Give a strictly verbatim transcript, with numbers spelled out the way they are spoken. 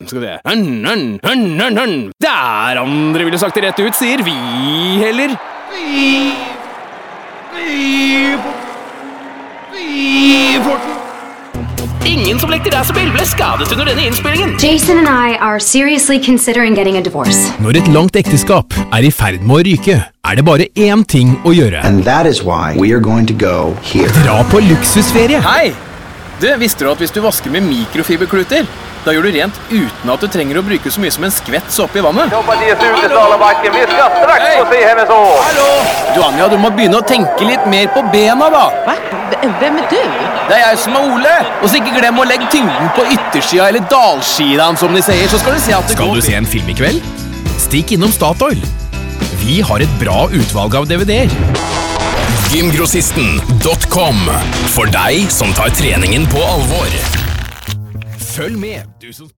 skal vi se. Hønn, hønn, hønn, hønn, hønn. Der andre ville sagt det rett ut, sier vi heller. Vi... Vi... Vi... Ingen som lekte racerbil ble skadet under denne innspillingen. Jason and I are seriously considering getting a divorce. Når et langt ekteskap er i ferd med å ryke, er det bare én ting å gjøre. And that is why we are going to go here. Dra på luksusferie. Hei! Du, visste du at hvis du vasker med mikrofiberkluter, da gjør du rent uten at du trenger å bruke så mye som en skvett såpe i vannet? Hei! Hallo! Du, Anja, du må begynne å tenke litt mer på bena, da. Hva? Hvem er du? Det er jeg som er Ole. Og så ikke glem å legge tyngden på yttersida eller dalskidan, som de sier. Så skal du se at det Skal går... du se en film i kveld? Stikk innom Statoil. Vi har et bra utvalg av D V D-er. Gymgrossisten punktum com. For deg som tar treningen på alvor. Følg med, du som...